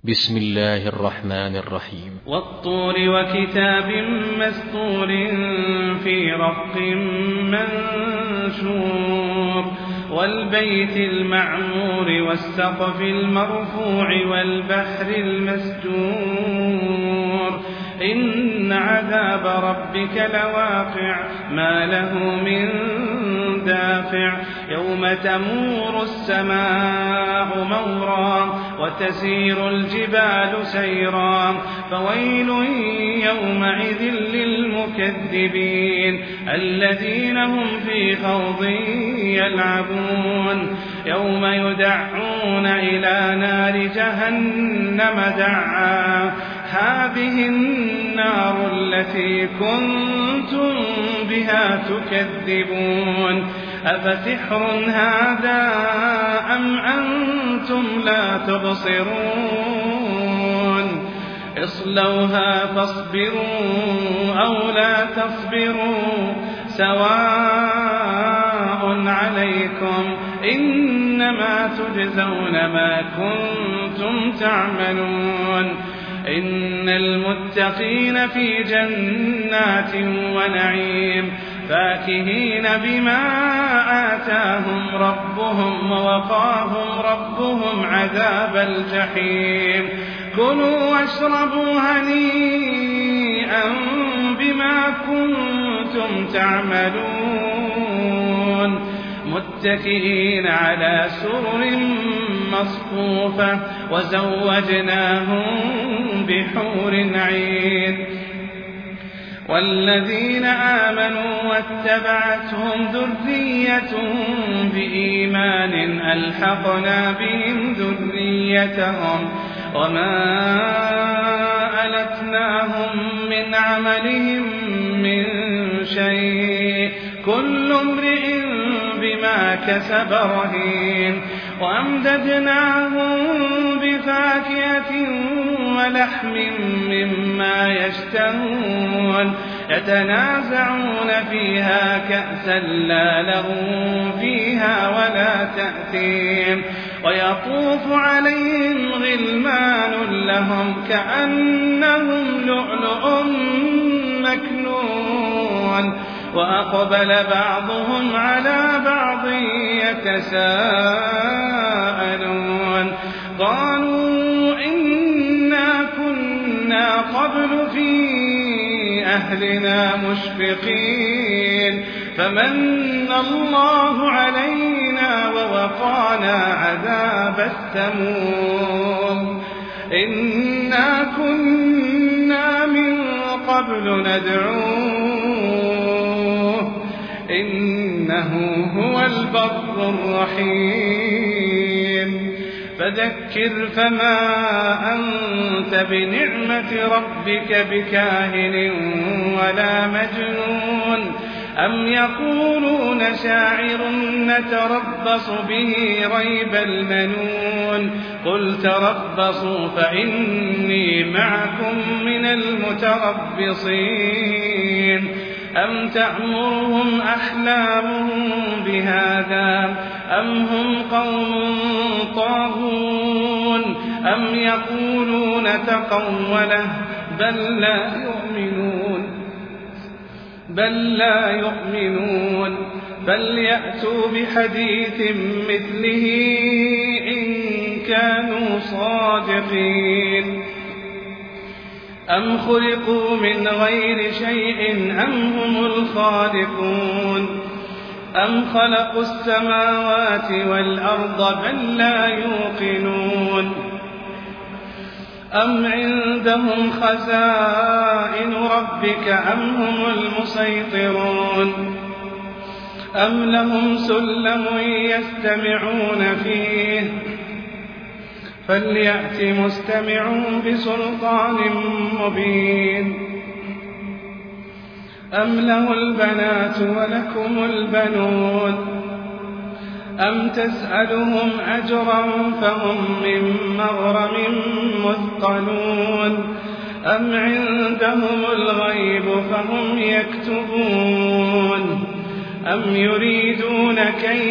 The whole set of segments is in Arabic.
بسم الله الرحمن الرحيم. والطور وكتاب مسطور في رق منشور والبيت المعمور والسقف المرفوع والبحر المسجور إن عذاب ربك لواقع ما له من دافع يوم تمور السماء مورا وتسير الجبال سيرا فويل يومئذ للمكذبين الذين هم في خوض يلعبون يوم يدعون إلى نار جهنم دعا هذه النار التي كنتم بها تكذبون أفسحر هذا أم أنتم لا تبصرون اصلوها فاصبروا أو لا تصبروا سواء عليكم إنما تجزون ما كنتم تعملون إن المتقين في جنات ونعيم فاكهين بما آتاهم ربهم ووقاهم ربهم عذاب الجحيم كلوا واشربوا هنيئا بما كنتم تعملون متكئين على سرر مصفوفة وزوجناهم بحور عين والذين آمنوا واتبعتهم ذريتهم بإيمان ألحقنا بهم ذريتهم وما ألتناهم من عملهم من شيء كل امرئ بما كسب رهين وأمددناهم بفاكهة ولحم مما يشتهون يتنازعون فيها كأسا لا لغو فيها ولا تأثيم ويطوف عليهم غلمان لهم كأنهم لؤلؤ مكنون وأقبل بعضهم على بعض يتساءلون قالوا إنا كنا قبل في أهلنا مشفقين فمن الله علينا ووقانا عذاب السموم إنا كنا من قبل ندعوه إنه هو البر الرحيم فذكر فما أنت بنعمة ربك بكاهن ولا مجنون أم يقولون شاعر نتربص به ريب المنون قل تربصوا فإني معكم من المتربصين أم تأمرهم أحلامهم بهذا أم هم قوم طاغون أم يقولون تقوله بل لا يؤمنون بل يأتوا بحديث مثله إن كانوا صادقين أم خلقوا من غير شيء أم هم الخالقون أم خلقوا السماوات والأرض بل لا يوقنون أم عندهم خزائن ربك أم هم المسيطرون أم لهم سلم يستمعون فيه فليأت مستمعون بسلطان مبين أم له البنات ولكم البنون أم تسألهم أجرا فهم من مغرم مثقلون أم عندهم الغيب فهم يكتبون أم يريدون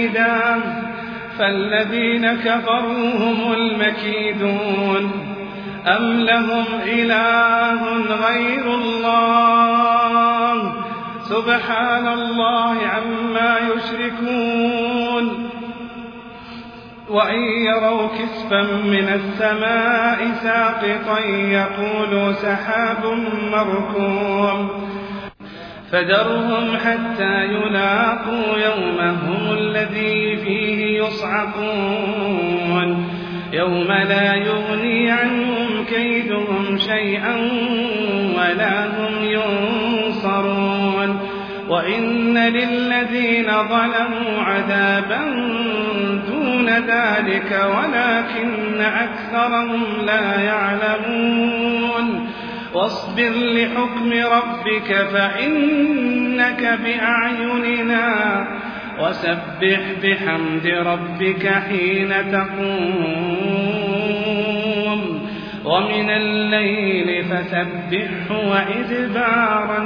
كيدا فالذين كفروا هم المكيدون أم لهم إله غير الله سبحان الله عما يشركون وإن يروا كسفا من السماء ساقطا يقولوا سحاب مركوم فذرهم حتى يلاقوا يومهم الذي فيه يصعقون يوم لا يغني عنهم كيدهم شيئا ولا هم ينصرون وإن للذين ظلموا عذابا دون ذلك ولكن أكثرهم لا يعلمون واصبر لحكم ربك فإنك بأعيننا وسبح بحمد ربك حين تقوم ومن الليل فسبحه وإدبار